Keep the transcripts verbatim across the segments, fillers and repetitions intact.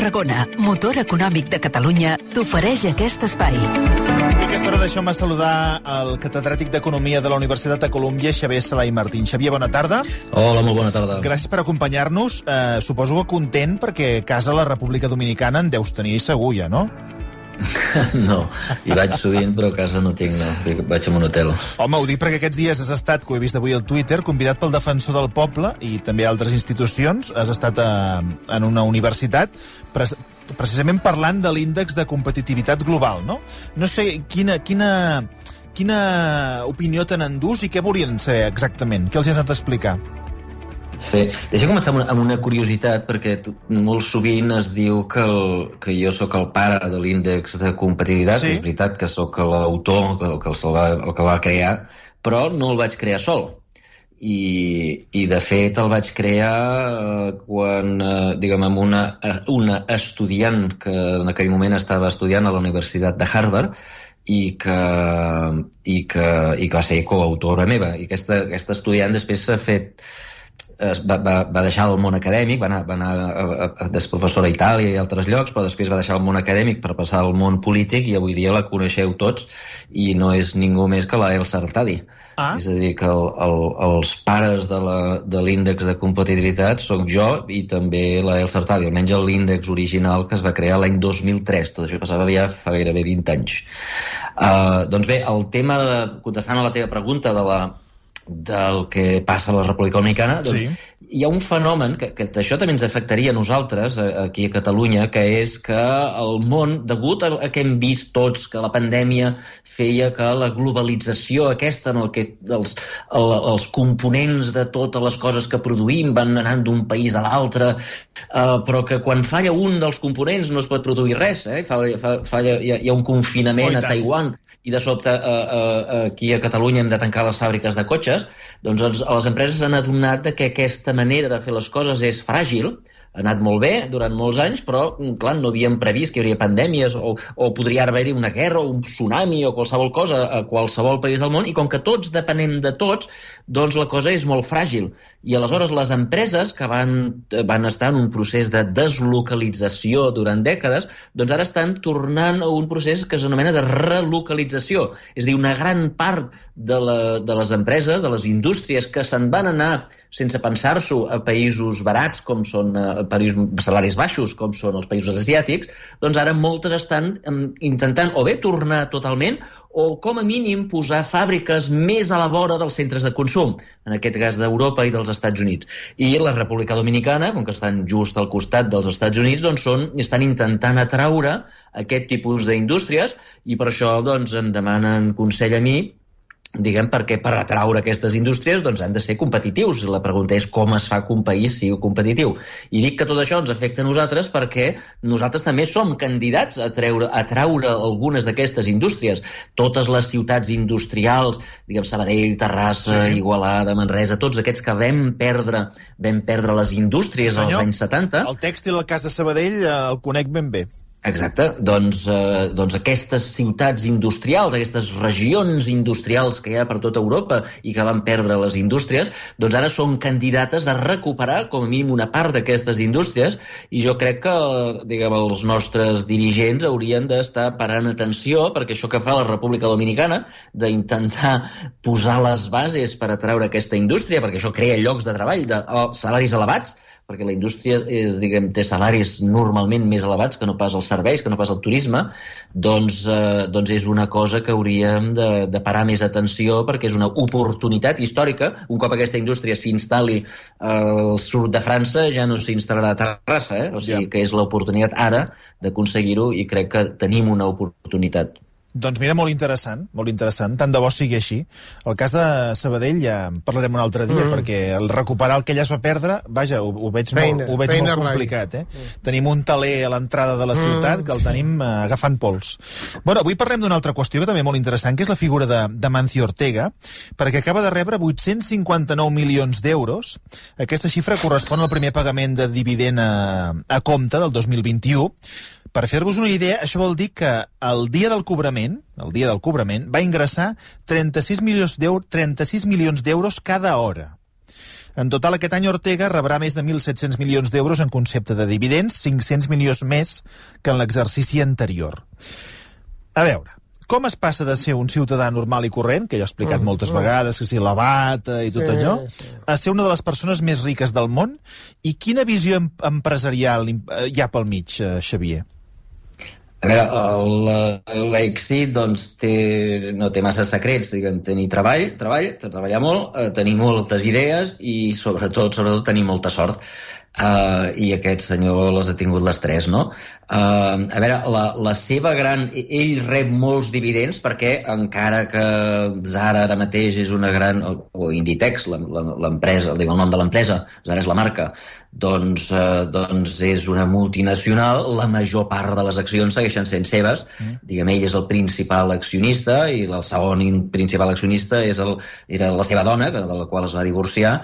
Tarragona, motor econòmic de Catalunya, t'ofereix aquest espai. I aquesta hora deixeu-me saludar el catedràtic d'Economia de la Universitat de Colúmbia, Xavier Sala i Martín. Xavier, bona tarda. Hola, molt bona tarda. Gràcies per acompanyar-nos. Eh, suposo que content, perquè casa a la República Dominicana en deus tenir segur ja, no? No, hi vaig sovint, però a casa no tinc, no. Vaig a un hotel. Home, ho dic perquè aquests dies has estat, que ho he vist avui al Twitter, convidat pel Defensor del Poble i també altres institucions. Has estat a, en una universitat pre precisament parlant de l'índex de competitivitat global, no? No sé quina, quina, quina opinió tenen d'ús i què volien ser exactament. Què els has anat a explicar? Sí, deixa començar amb una, amb una curiositat, perquè molt sovint es diu que, el, que jo sóc el pare de l'índex de competitivitat. Sí. És veritat que sóc l'autor, que, que el, va, el que el va crear, però no el vaig crear sol. I, i de fet el vaig crear eh, quan, eh, diguem, amb una, una estudiant que en aquell moment estava estudiant a la Universitat de Harvard i que, i que, i que va ser coautora meva. I aquesta, aquesta estudiant després s'ha fet... Va, va, va deixar el món acadèmic, va anar, va anar a, a, a, des professora a Itàlia i altres llocs, però després va deixar el món acadèmic per passar al món polític i avui dia la coneixeu tots i no és ningú més que la Elsa Artadi. Ah. És a dir, que el, el, els pares de l'índex de, de competitivitat soc jo i també la Elsa Artadi, almenys l'índex original que es va crear l'any dos mil tres. Tot això passava ja fa gairebé vint anys. Uh, doncs bé, el tema, de, contestant a la teva pregunta de la del que passa a la República Dominicana, doncs sí. Hi ha un fenomen que, que això també ens afectaria a nosaltres aquí a Catalunya, que és que el món, degut a, a que hem vist tots que la pandèmia feia que la globalització aquesta en el que els, el, els components de totes les coses que produïm van anant d'un país a l'altre, uh, però que quan falla un dels components no es pot produir res, eh? fa, fa, falla, hi, ha, hi ha un confinament a Taiwan i de sobte uh, uh, aquí a Catalunya hem de tancar les fàbriques de cotxes, doncs els, les empreses han adonat que aquesta manera de fer les coses és fràgil, ha anat molt bé durant molts anys, però, clar, no havíem previst que hi hauria pandèmies o, o podria haver-hi una guerra o un tsunami o qualsevol cosa a qualsevol país del món, i com que tots depenem de tots, doncs la cosa és molt fràgil. I aleshores les empreses que van, van estar en un procés de deslocalització durant dècades, doncs ara estan tornant a un procés que s'anomena de relocalització. És a dir, una gran part de, la, de les empreses, de les indústries que se'n van anar sense pensar-s'ho a països barats, com són eh, països, salaris baixos, com són els països asiàtics, doncs ara moltes estan eh, intentant o bé tornar totalment o com a mínim posar fàbriques més a la vora dels centres de consum, en aquest cas d'Europa i dels Estats Units. I la República Dominicana, com que estan just al costat dels Estats Units, doncs són, estan intentant atraure aquest tipus d'indústries i per això doncs, em demanen consell a mi, diguem, perquè per atraure aquestes indústries doncs han de ser competitius. La pregunta és com es fa que un país sigui competitiu. I dic que tot això ens afecta a nosaltres perquè nosaltres també som candidats a treure, a traure algunes d'aquestes indústries. Totes les ciutats industrials, diguem, Sabadell, Terrassa, sí. Igualada, Manresa, tots aquests que vam perdre, vam perdre les indústries sí, als anys setanta. El tèxtil, el cas de Sabadell, el conec ben bé. Exacte, doncs, eh, doncs aquestes ciutats industrials, aquestes regions industrials que hi ha per tota Europa i que van perdre les indústries, doncs ara són candidates a recuperar com a mínim una part d'aquestes indústries i jo crec que, diguem, els nostres dirigents haurien d'estar parant atenció perquè això que fa la República Dominicana d'intentar posar les bases per atraure aquesta indústria, perquè això crea llocs de treball, de salaris elevats, perquè la indústria és, diguem, té salaris normalment més elevats que no pas els serveis, que no pas el turisme, doncs, eh, doncs és una cosa que hauríem de, de parar més atenció perquè és una oportunitat històrica. Un cop aquesta indústria s'instal·li al sud de França ja no s'instal·larà a Terrassa, eh? O sigui que és l'oportunitat ara d'aconseguir-ho i crec que tenim una oportunitat. Doncs mira, molt interessant, molt interessant. Tant de bo sigui així. El cas de Sabadell ja en parlarem un altre dia, mm. perquè el recuperar el que ja es va perdre, vaja, ho, ho veig feina, molt, ho veig molt complicat. Eh? Mm. Tenim un taler a l'entrada de la ciutat mm, que el tenim uh, agafant pols. Bueno, avui parlem d'una altra qüestió que també és molt interessant, que és la figura de, de Mancio Ortega, perquè acaba de rebre vuit-cents cinquanta-nou milions d'euros. Aquesta xifra correspon al primer pagament de dividend a, a compte del dos mil vint-i-u. Per fer-vos una idea, això vol dir que el dia del cobrament, el dia del cobrament, va ingressar trenta-sis milions d'euros cada hora. En total, aquest any Ortega rebrà més de mil set-cents milions d'euros en concepte de dividends, cinc-cents milions més que en l'exercici anterior. A veure, com es passa de ser un ciutadà normal i corrent, que ja he explicat mm, moltes mm. vegades, que si la bata i tot sí, allò, sí. a ser una de les persones més riques del món? I quina visió em empresarial hi ha pel mig, Xavier? A veure, l'èxit doncs, té, no té massa secrets, diguem, tenir treball, treball, treballar molt, eh, tenir moltes idees i sobretot, sobretot tenir molta sort. Uh, i aquest senyor les ha tingut les tres, no? Uh, a veure, la, la seva gran... Ell rep molts dividends perquè encara que Zara ara mateix és una gran... o, o Inditex, l'empresa, el nom de l'empresa, Zara és la marca, doncs, uh, doncs és una multinacional, la major part de les accions segueixen sent seves, mm. diguem, ell és el principal accionista i el segon principal accionista és el, era la seva dona, de la qual es va divorciar,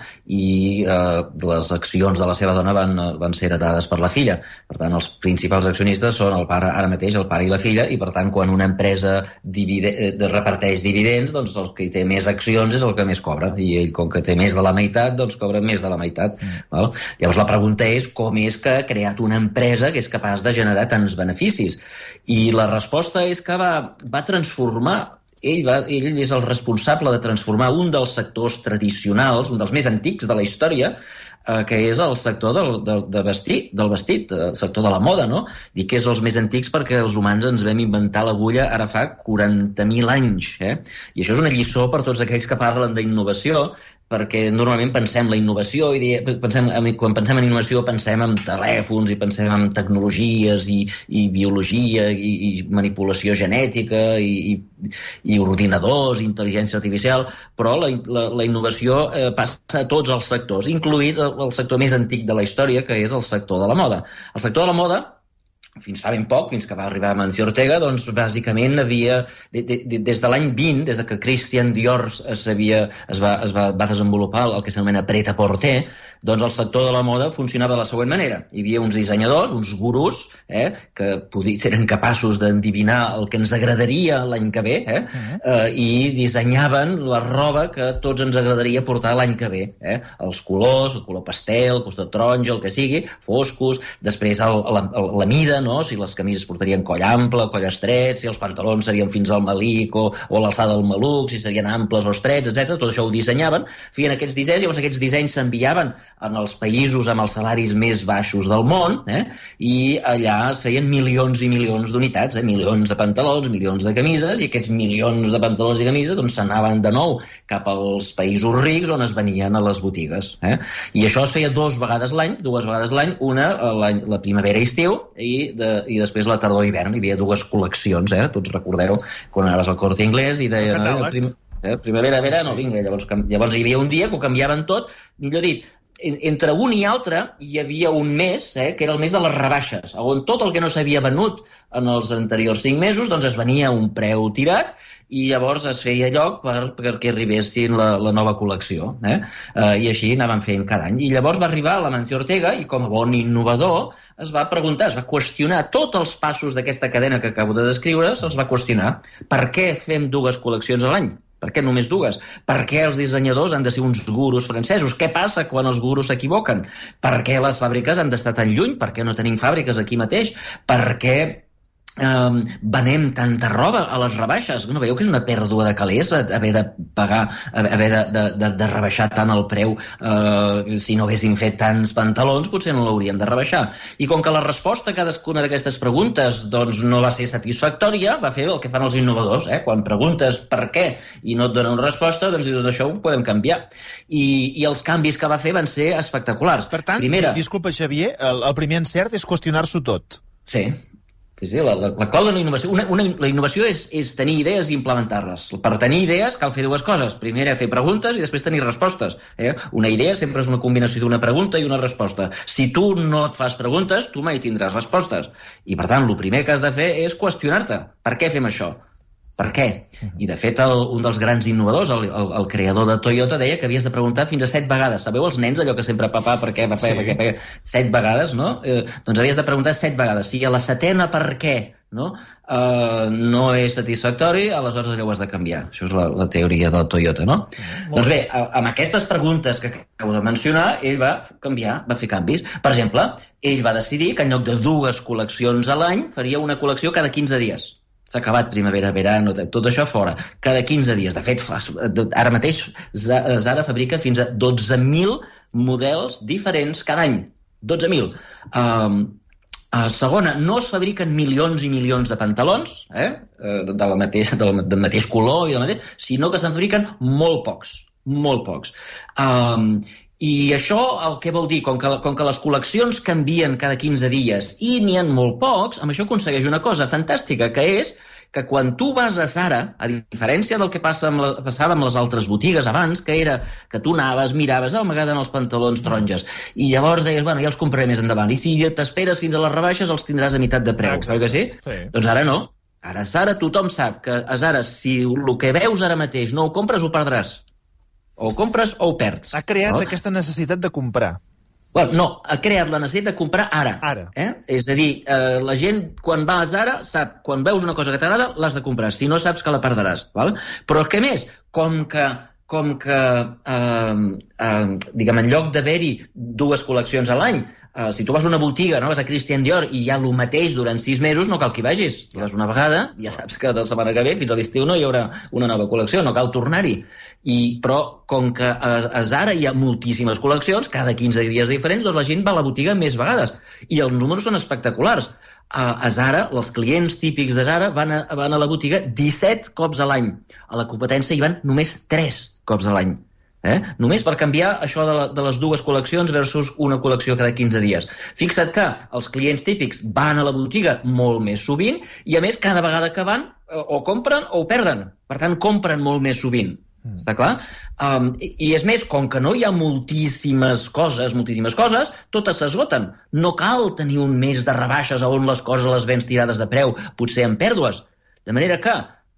i uh, les accions de la seva dona Van, van ser heretades per la filla. Per tant, els principals accionistes són el pare, ara mateix el pare i la filla, i per tant, quan una empresa divide, reparteix dividends, doncs el que té més accions és el que més cobra, i ell, com que té més de la meitat, doncs cobra més de la meitat. Mm. Val? Llavors la pregunta és com és que ha creat una empresa que és capaç de generar tants beneficis. I la resposta és que va, va transformar Ell, va, ell és el responsable de transformar un dels sectors tradicionals, un dels més antics de la història, eh, que és el sector del, del, de vestit, del vestit, el sector de la moda, no? Dic que és els més antics perquè els humans ens vam inventar l'agulla ara fa quaranta mil anys, eh? I això és una lliçó per tots aquells que parlen d'innovació, perquè normalment pensem la innovació, i pensem, quan pensem en innovació pensem en telèfons i pensem en tecnologies i, i biologia i, i manipulació genètica i, i, i ordinadors, intel·ligència artificial, però la, la, la innovació eh, passa a tots els sectors, incloït el, el sector més antic de la història, que és el sector de la moda. El sector de la moda, fins fa ben poc, fins que va arribar Amancio Ortega, doncs bàsicament havia, de, de, de, des de l'any vint, des de que Christian Dior es, havia, es, va, es va, va desenvolupar el que s'anomena prêt-à-porter, doncs el sector de la moda funcionava de la següent manera. Hi havia uns dissenyadors, uns gurus, eh, que podia, eren capaços d'endevinar el que ens agradaria l'any que ve, eh, uh-huh. eh, i dissenyaven la roba que tots ens agradaria portar l'any que ve. Eh? Els colors, el color pastel, el costat taronja, el que sigui, foscos, després el, la, la mida, no? Si les camises portarien coll ample, coll estret, si els pantalons serien fins al malic o, o a l'alçada del maluc, si serien amples o estrets, etcètera. Tot això ho dissenyaven, feien aquests dissenys, llavors aquests dissenys s'enviaven en els països amb els salaris més baixos del món, eh? I allà es feien milions i milions d'unitats, eh? Milions de pantalons, milions de camises, i aquests milions de pantalons i camises doncs s'anaven de nou cap als països rics on es venien a les botigues. Eh? I això es feia dues vegades l'any, dues vegades l'any, una la primavera-estiu i De, i després la tardor-hivern. Hi havia dues col·leccions, eh? Tots recordeu quan anaves al Corte Inglés i deien no, prim, eh? primavera, verano, sí. Vinga, llavors, llavors hi havia un dia que ho canviaven tot, millor dit, entre un i altre hi havia un mes, eh, que era el mes de les rebaixes, on tot el que no s'havia venut en els anteriors cinc mesos doncs es venia a un preu tirat i llavors es feia lloc per, perquè arribessin la, la nova col·lecció. Eh? Eh, I així anaven fent cada any. I llavors va arribar l'Amancio Ortega i com a bon innovador es va preguntar, es va qüestionar tots els passos d'aquesta cadena que acabo de descriure, se'ls va qüestionar. Per què fem dues col·leccions a l'any? Per què només dues? Per què els dissenyadors han de ser uns gurus francesos? Què passa quan els gurus s'equivoquen? Per què les fàbriques han d'estar tan lluny? Per què no tenim fàbriques aquí mateix? Per què Um, venem tanta roba a les rebaixes? No veieu que és una pèrdua de calés haver de pagar, haver de, de, de, de rebaixar tant el preu? Uh, si no haguéssim fet tants pantalons potser no l'hauríem de rebaixar. I com que la resposta a cadascuna d'aquestes preguntes doncs, no va ser satisfactòria, va fer el que fan els innovadors, eh? Quan preguntes per què i no et donen una resposta, doncs tot això ho podem canviar. I, i els canvis que va fer van ser espectaculars. Per tant, Primera... disculpa Xavier, el, el primer encert és qüestionar-s'ho tot. Sí. Sí, sí, la, la, la clau de la innovació, una, una, la innovació és, és tenir idees i implementar-les. Per tenir idees cal fer dues coses. Primera, fer preguntes i després tenir respostes. Eh? Una idea sempre és una combinació d'una pregunta i una resposta. Si tu no et fas preguntes, tu mai tindràs respostes. I, per tant, el primer que has de fer és qüestionar-te. Per què fem això? Per què? I, de fet, el, un dels grans innovadors, el, el, el creador de Toyota, deia que havies de preguntar fins a set vegades. Sabeu els nens, allò que sempre papà, per què, per què, sí. per què, per què? Set vegades, no? Eh, doncs havies de preguntar set vegades. Si a la setena per què no, uh, no és satisfactori, aleshores allò ho has de canviar. Això és la, la teoria del Toyota, no? Molt doncs bé, amb aquestes preguntes que acabo de mencionar, ell va canviar, va fer canvis. Per exemple, ell va decidir que en lloc de dues col·leccions a l'any faria una col·lecció cada quinze dies. S'ha acabat primavera, verano, tot això fora. Cada quinze dies. De fet, ara mateix Zara fabrica fins a dotze mil models diferents cada any. dotze mil. Um, uh, segona, no es fabriquen milions i milions de pantalons, eh? de la mateix, del, del mateix color, i del mateix, sinó que se'n fabriquen molt pocs. Molt pocs. Um, I això el que vol dir, com que, com que les col·leccions canvien cada quinze dies i n'hi ha molt pocs, amb això aconsegueix una cosa fantàstica, que és que quan tu vas a Zara, a diferència del que passa amb la, passava amb les altres botigues abans, que era que tu anaves, miraves, oh, m'agraden els pantalons taronges, i llavors deies, bueno, ja els compraré més endavant, i si t'esperes fins a les rebaixes els tindràs a meitat de preu, oi que sí? sí? Doncs ara no. Ara a Zara tothom sap que a Zara, si el que veus ara mateix no ho compres, ho perdràs. O ho compres o ho perds. Ha creat no? aquesta necessitat de comprar. Bueno, no, ha creat la necessitat de comprar ara. Ara. Eh? És a dir, eh, la gent, quan va a Zara, sap, quan veus una cosa que t'agrada, l'has de comprar. Si no, saps que la perdràs. Val? Però què més? Com que, com que eh, eh, diguem, en lloc d'haver-hi dues col·leccions a l'any, eh, si tu vas a una botiga, no, vas a Christian Dior, i hi ha el mateix durant sis mesos, no cal que hi vagis. Hi vas una vegada, ja saps que de la setmana que ve, fins a l'estiu, no hi haurà una nova col·lecció, no cal tornar-hi. I, però, com que a, a Zara hi ha moltíssimes col·leccions, cada quinze dies diferents, doncs la gent va a la botiga més vegades. I els números són espectaculars. A, a Zara, els clients típics de Zara van a, van a la botiga disset cops a l'any. A la competència hi van només tres cops a l'any. Eh? Només per canviar això de, la, de les dues col·leccions versus una col·lecció cada quinze dies. Fixa't que els clients típics van a la botiga molt més sovint i, a més, cada vegada que van o compren o ho perden. Per tant, compren molt més sovint. Mm. Està clar? Um, i, I és més, com que no hi ha moltíssimes coses, moltíssimes coses, totes s'esgoten. No cal tenir un mes de rebaixes on les coses les vens tirades de preu, potser en pèrdues. De manera que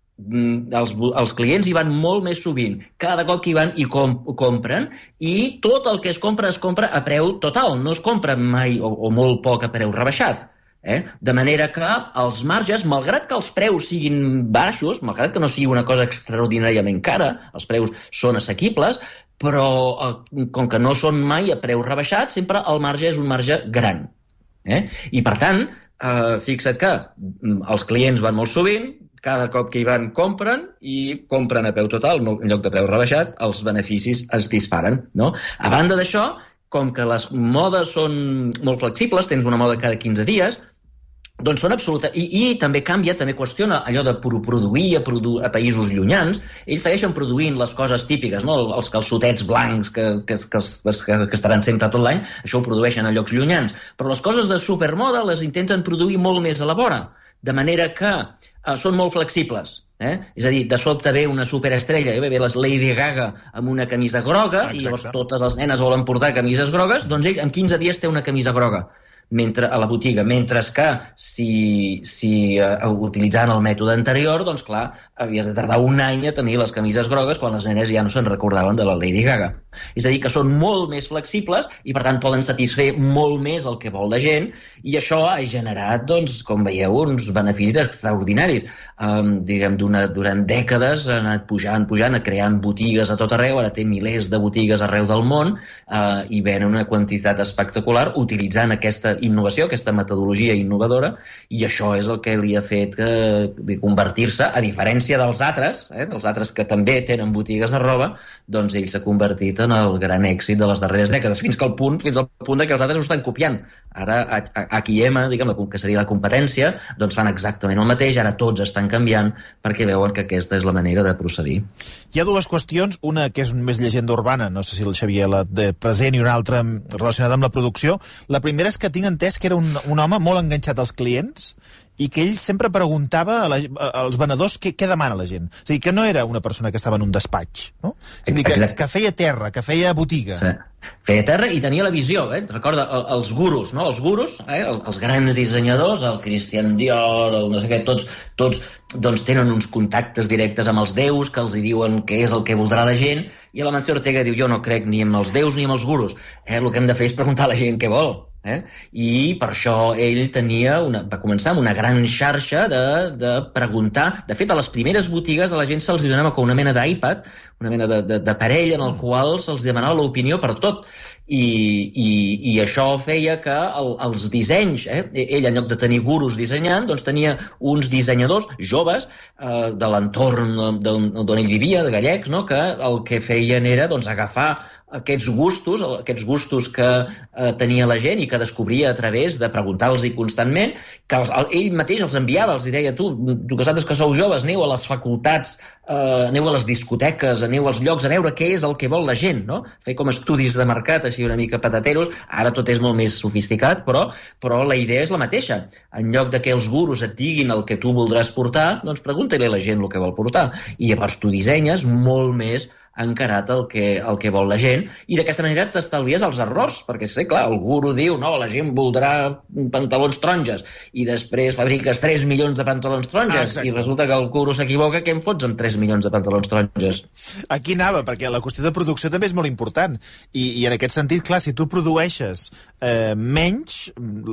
Els, els clients hi van molt més sovint, cada cop que hi van i com, compren, i tot el que es compra es compra a preu total, no es compra mai o, o molt poc a preu rebaixat. Eh? De manera que els marges, malgrat que els preus siguin baixos, malgrat que no sigui una cosa extraordinàriament cara, els preus són assequibles, però eh, com que no són mai a preu rebaixat, sempre el marge és un marge gran. Eh? I per tant, eh, fixa't que els clients van molt sovint, cada cop que hi van compren i compren a peu total, no, en lloc de preu rebaixat, els beneficis es disparen. No? A banda d'això, com que les modes són molt flexibles, tens una moda cada quinze dies, doncs són absoluta... I, i també canvia, també qüestiona allò de produir a, produ... a països llunyans. Ells segueixen produint les coses típiques, no? Els calçotets blancs que, que, que, que, que estaran sempre tot l'any, això ho produeixen a llocs llunyans. Però les coses de supermoda les intenten produir molt més a la vora, de manera que eh, són molt flexibles. Eh? És a dir, de sobte ve una superestrella, eh? ve les Lady Gaga amb una camisa groga, exacte, i llavors totes les nenes volen portar camises grogues, doncs ell en quinze dies té una camisa groga. Mentre, a la botiga, mentre que si, si uh, utilitzant el mètode anterior, doncs clar, havies de tardar un any a tenir les camises grogues quan les nenes ja no se'n recordaven de la Lady Gaga. És a dir, que són molt més flexibles i per tant poden satisfer molt més el que vol la gent, i això ha generat, doncs, com veieu, uns beneficis extraordinaris. Um, diguem, durant dècades ha anat pujant, pujant, creant botigues a tot arreu, ara té milers de botigues arreu del món, uh, i ven una quantitat espectacular utilitzant aquesta innovació, aquesta metodologia innovadora, i això és el que li ha fet que convertir-se, a diferència dels altres, eh, dels altres que també tenen botigues de roba, doncs ell s'ha convertit en el gran èxit de les darreres dècades, fins que al punt, fins al punt que els altres ho estan copiant. Ara, H i M, diguem, que seria la competència, doncs fan exactament el mateix, ara tots estan canviant perquè veuen que aquesta és la manera de procedir. Hi ha dues qüestions, una que és més llegenda urbana, no sé si el Xavier la té present, i una altra relacionada amb la producció. La primera és que tinc entès que era un, un home molt enganxat als clients i que ell sempre preguntava a la, a, als venedors què, què demana la gent. És a dir, que no era una persona que estava en un despatx, no? És a dir, que, que feia terra, que feia botiga. Sí. Feia terra i tenia la visió, eh? Recorda, el, els gurus, no? Els gurus, eh? El, els grans dissenyadors, el Christian Dior, el no sé què, tots, tots doncs, tenen uns contactes directes amb els déus que els hi diuen què és el que voldrà la gent, i la Mancio Ortega diu, jo no crec ni en els déus ni en els gurus. Eh? El que hem de fer és preguntar a la gent què vol. Eh? I per això ell tenia una, va començar amb una gran xarxa de, de preguntar. De fet, a les primeres botigues a la gent se'ls donava com una mena d'iPad, una mena d'aparell en el qual se'ls demanava l'opinió per tot. I, i, i això feia que el, els dissenys, eh? ell en lloc de tenir gurus dissenyant, doncs tenia uns dissenyadors joves eh, de l'entorn d'on ell vivia, de gallecs, no? Que el que feien era doncs, agafar aquests gustos, aquests gustos que eh, tenia la gent i que descobria a través de preguntar-los constantment, que els, ell mateix els enviava, els deia, tu, tu que saps que sou joves, aneu a les facultats, eh, aneu a les discoteques, aneu als llocs a veure què és el que vol la gent, no? Fer com estudis de mercat, així una mica patateros. Ara tot és molt més sofisticat, però, però la idea és la mateixa. En lloc de que els gurus et diguin el que tu voldràs portar, doncs pregunta-li a la gent el que vol portar. I llavors tu dissenyes molt més encarat el que, el que vol la gent, i d'aquesta manera t'estalvies els errors, perquè sé, clar, el guru diu, no, la gent voldrà pantalons taronges, i després fabriques tres milions de pantalons taronges, ah, i resulta que el guru s'equivoca, què em fots amb tres milions de pantalons taronges? Aquí anava, perquè la qüestió de producció també és molt important, i, i en aquest sentit, clar, si tu produeixes eh, menys,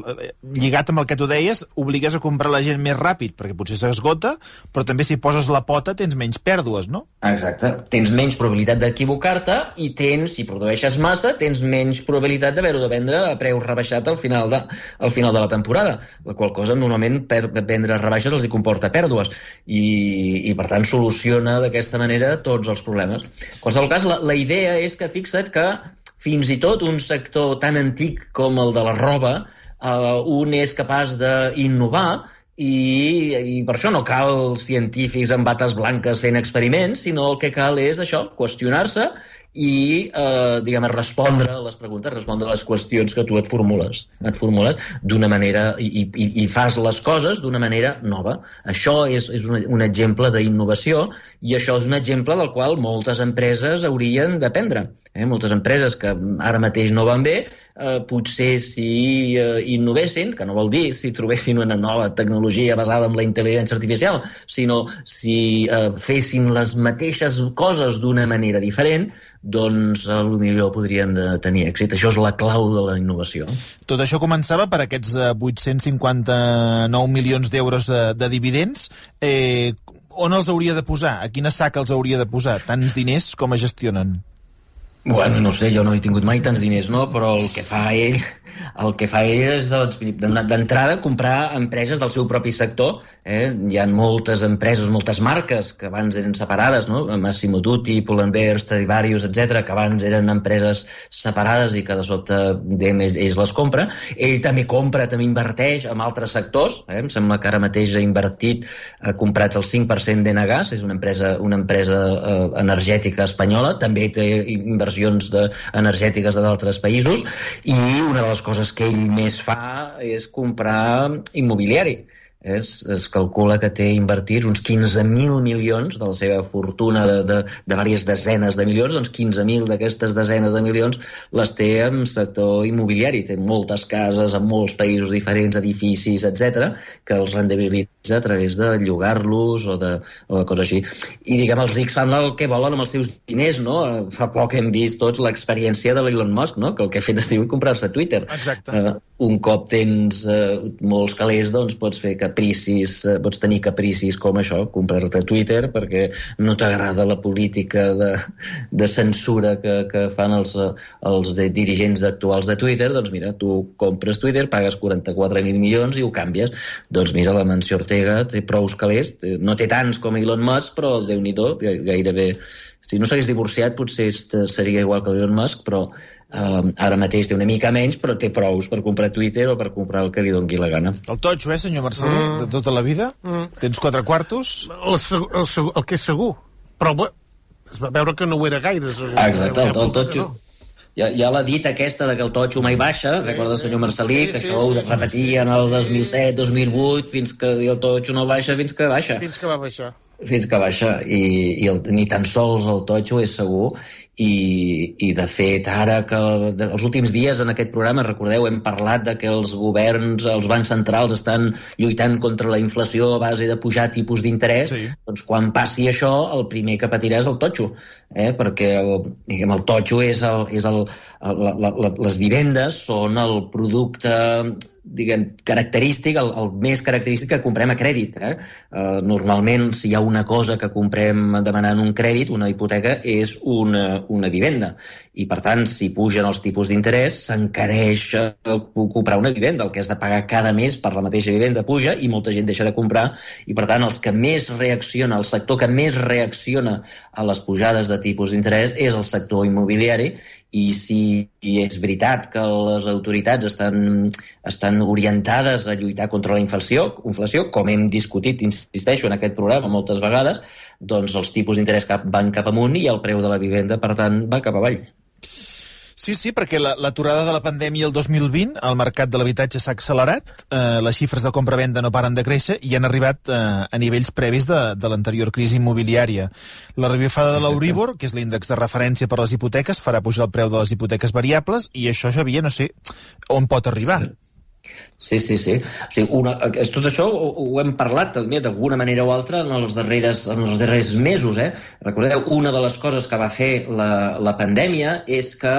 lligat amb el que tu deies, obligues a comprar la gent més ràpid, perquè potser s'esgota, però també si poses la pota tens menys pèrdues, no? Exacte, tens menys probabilitat d'equivocar-te i tens, si produeixes massa, tens menys probabilitat d'haver-ho de vendre a preu rebaixat al final de, al final de la temporada, la qual cosa normalment per vendre rebaixes els hi comporta pèrdues i, i per tant soluciona d'aquesta manera tots els problemes. En qualsevol cas, la, la idea és que fixa't que fins i tot un sector tan antic com el de la roba, eh, un és capaç d'innovar. I, i per això no cal científics amb bates blanques fent experiments, sinó el que cal és això, qüestionar-se i, eh, diguem, respondre a les preguntes, respondre a les qüestions que tu et formules. Et formules d'una manera, i, i, i fas les coses d'una manera nova. Això és, és un, un exemple d'innovació, i això és un exemple del qual moltes empreses haurien d'aprendre. Eh? Moltes empreses que ara mateix no van bé, eh, potser si eh, innovessin, que no vol dir si trobessin una nova tecnologia basada en la intel·ligència artificial, sinó si eh, fessin les mateixes coses d'una manera diferent, doncs potser podrien de tenir èxit. Això és la clau de la innovació. Tot això començava per aquests vuit-cents cinquanta-nou milions d'euros de, de dividends. Eh, on els hauria de posar? A quina saca els hauria de posar? Tants diners com es gestionen? Bueno, no sé, jo no he tingut mai tants diners, no? Però el que fa ell, el que fa ell és, doncs, d'entrada, comprar empreses del seu propi sector. Eh? Hi ha moltes empreses, moltes marques que abans eren separades, no? Massimo Dutti, Pull&Bear, Stradivarius, etcètera, que abans eren empreses separades i que de sobte ells les compra. Ell també compra, també inverteix en altres sectors. Eh? Em sembla que ara mateix ha invertit, ha comprat el cinc per cent d'Enagás, és una empresa, una empresa eh, energètica espanyola, també té inversions de, energètiques d'altres països, i una de les coses que ell més fa és comprar immobiliari. Es, es calcula que té invertits uns quinze mil milions de la seva fortuna de, de, de diverses desenes de milions, doncs quinze mil d'aquestes desenes de milions les té en sector immobiliari. Té moltes cases en molts països diferents, edificis, etcètera, que els rendibilitza a través de llogar-los o de, o de coses així. I, diguem, els rics fan el que volen amb els seus diners, no? Fa poc hem vist tots l'experiència de l'Elon Musk, no? Que el que ha fet ha sigut comprar-se Twitter. Exacte. Uh, un cop tens uh, molts calés, doncs pots fer capricis, eh, pots tenir capricis com això, comprar-te Twitter perquè no t'agrada la política de, de censura que, que fan els, els de dirigents actuals de Twitter. Doncs mira, tu compres Twitter, pagues quaranta-quatre mil milions i ho canvies. Doncs mira, la Mancio Ortega té prous calés, no té tants com Elon Musk, però Déu-n'hi-do, gairebé... Si no s'hagués divorciat potser seria igual que Elon Musk, però uh, ara mateix té una mica menys, però té prous per comprar Twitter o per comprar el que li doni la gana. El totxo, eh, senyor Marcelí, mm. de tota la vida? Mm. Tens quatre quartos? El, el, el, el que és segur. Però bé, es va veure que no ho era gaire, segur. Ah, exacte, el, el totxo. No. Hi ha, hi ha la dita aquesta de que el totxo mai baixa, sí, recorda el senyor Marcelí, sí, que sí, això sí, ho repetia en el dos mil set, dos mil vuit, fins que el totxo no baixa, fins que baixa. Fins que va baixar. Fins que baixa, i, i el, ni tan sols el totxo és segur, i, i de fet ara que de, els últims dies en aquest programa, recordeu, hem parlat de que els governs, els bancs centrals estan lluitant contra la inflació a base de pujar tipus d'interès, sí. Doncs quan passi això el primer que patirà és el totxo, eh? Perquè el, diguem, el totxo és, el, és el, el, la, la, les vivendes són el producte diguem, característic, el, el més característic que comprem a crèdit. Eh? Uh, normalment, si hi ha una cosa que comprem demanant un crèdit, una hipoteca, és una, una vivenda. I, per tant, si pugen els tipus d'interès, s'encareix comprar una vivenda. El que has de pagar cada mes per la mateixa vivenda puja i molta gent deixa de comprar. I, per tant, els que més reacciona, el sector que més reacciona a les pujades de tipus d'interès és el sector immobiliari. I si és veritat que les autoritats estan, estan orientades a lluitar contra la inflació, inflació, com hem discutit, insisteixo, en aquest programa moltes vegades, doncs els tipus d'interès van cap amunt i el preu de la vivenda, per tant, va cap avall. Sí, sí, perquè l'aturada de la pandèmia el dos mil vint, el mercat de l'habitatge s'ha accelerat, eh, les xifres de compra-venda no paren de créixer i han arribat eh, a nivells previs de, de l'anterior crisi immobiliària. La revifada de l'Euribor, que és l'índex de referència per a les hipoteques, farà pujar el preu de les hipoteques variables i això, Xavier, no sé on pot arribar. Sí. Sí, sí, sí. O sigui, una, tot això ho, ho hem parlat també d'alguna manera o altra en els darrers, en els darrers mesos. Eh? Recordeu, una de les coses que va fer la, la pandèmia és que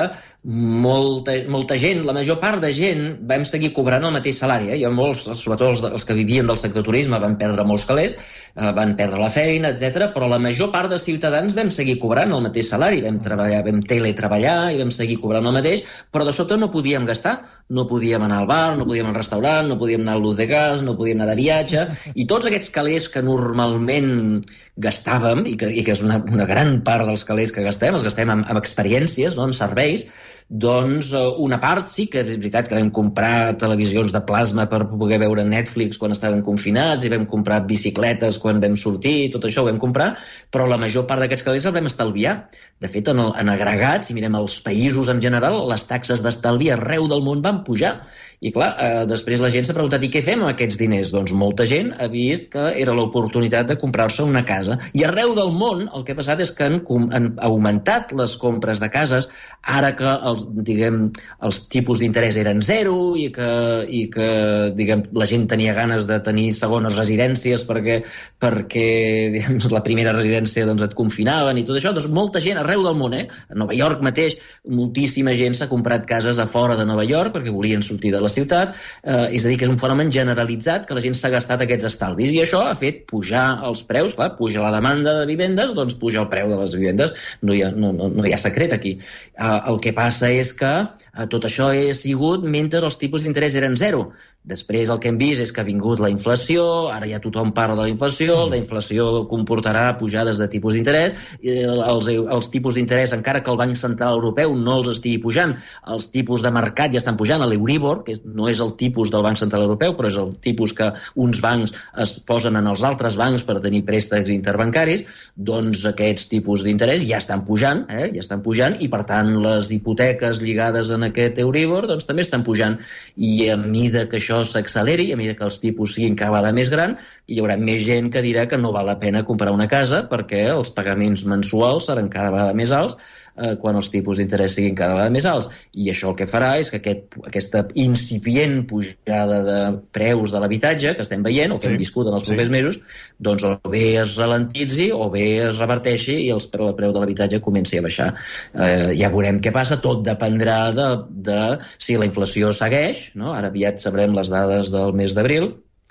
molta, molta gent, la major part de gent, vam seguir cobrant el mateix salari. Eh? Hi ha molts, sobretot els, els que vivien del sector turisme, van perdre molts calés, eh, van perdre la feina, etcètera. Però la major part de ciutadans vam seguir cobrant el mateix salari. Vam treballar, vam teletreballar i vam seguir cobrant el mateix, però de sobte no podíem gastar. No podíem anar al bar, no podíem anar al restaurant, no podíem anar a l'ús de gas, no podíem anar de viatge, i tots aquests calés que normalment gastàvem, i que, i que és una, una gran part dels calés que gastem, els gastem amb, amb experiències, no? En serveis, doncs una part sí que és veritat que vam comprar televisions de plasma per poder veure Netflix quan estàvem confinats i vam comprar bicicletes quan vam sortir, tot això ho vam comprar, però la major part d'aquests calés els vam estalviar. De fet, en, el, en agregat, si mirem els països en general, les taxes d'estalvi arreu del món van pujar. I clar, eh, després la gent s'ha preguntat i què fem amb aquests diners? Doncs molta gent ha vist que era l'oportunitat de comprar-se una casa. I arreu del món el que ha passat és que han, han augmentat les compres de cases, ara que els, diguem, els tipus d'interès eren zero i que, i que diguem, la gent tenia ganes de tenir segones residències perquè, perquè diguem, la primera residència doncs, et confinaven i tot això. Doncs molta gent arreu del món, eh? A Nova York mateix, moltíssima gent s'ha comprat cases a fora de Nova York perquè volien sortir de la ciutat, eh, és a dir, que és un fenomen generalitzat que la gent s'ha gastat aquests estalvis i això ha fet pujar els preus, clar, puja la demanda de vivendes, doncs puja el preu de les vivendes, no hi ha, no, no, no hi ha secret aquí. Eh, el que passa és que eh, tot això ha sigut mentre els tipus d'interès eren zero. Després el que hem vist és que ha vingut la inflació, ara ja tothom parla de la inflació, la inflació comportarà pujades de tipus d'interès, els, els tipus d'interès, encara que el Banc Central Europeu no els estigui pujant, els tipus de mercat ja estan pujant, a l'Euribor, que no és el tipus del Banc Central Europeu, però és el tipus que uns bancs es posen en els altres bancs per tenir préstecs interbancaris, doncs aquests tipus d'interès ja estan pujant, eh? ja estan pujant, i per tant les hipoteques lligades en aquest Euribor doncs també estan pujant, i a mida que això s'acceleri, a mesura que els tipus siguin cada vegada més grans, hi haurà més gent que dirà que no val la pena comprar una casa perquè els pagaments mensuals seran cada vegada més alts eh, quan els tipus d'interès siguin cada vegada més alts. I això el que farà és que aquest, aquesta incipient pujada de preus de l'habitatge que estem veient, o que sí, hem viscut en els propers sí. mesos, doncs o bé es ralentitzi o bé es reverteixi i els, el preu de l'habitatge comenci a baixar. Eh, ja veurem què passa, tot dependrà de, de si la inflació segueix, no? Ara aviat sabrem les dades del mes d'abril,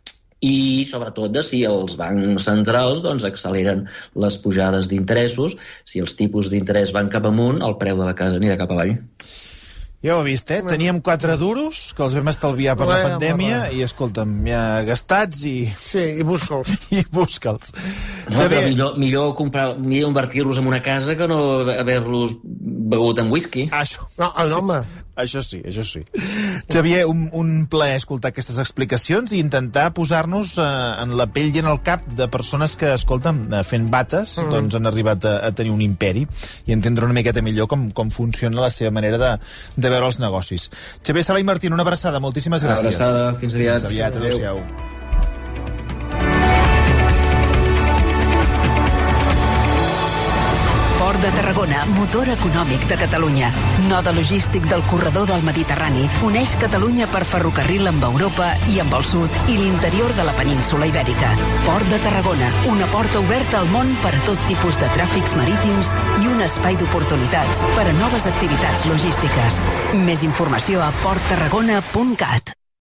i sobretot de si els bancs centrals doncs, acceleren les pujades d'interessos. Si els tipus d'interès van cap amunt, el preu de la casa anirà cap avall. Ja ho he vist, eh? Teníem quatre duros que els vam estalviar per la pandèmia i, escolta'm, ja gastats i... Sí, i busca'ls. I busca'ls. No, però millor, millor, comprar, millor invertir-los en una casa que no haver-los begut amb whisky. Això. No, no, home. Això sí, això sí. Xavier, un, un plaer escoltar aquestes explicacions i intentar posar-nos eh, en la pell i en el cap de persones que, escolta'm, fent bates, mm. doncs han arribat a, a tenir un imperi i entendre una miqueta millor com, com funciona la seva manera de, de veure els negocis. Xavier Sala i Martín, una abraçada, moltíssimes gràcies. Una abraçada, fins aviat. Fins aviat, adéu-siau. Port de Tarragona, motor econòmic de Catalunya. Node logístic del corredor del Mediterrani. Uneix Catalunya per ferrocarril amb Europa i amb el sud i l'interior de la península Ibèrica. Port de Tarragona, una porta oberta al món per a tot tipus de tràfics marítims i un espai d'oportunitats per a noves activitats logístiques. Més informació a port tarragona punt cat.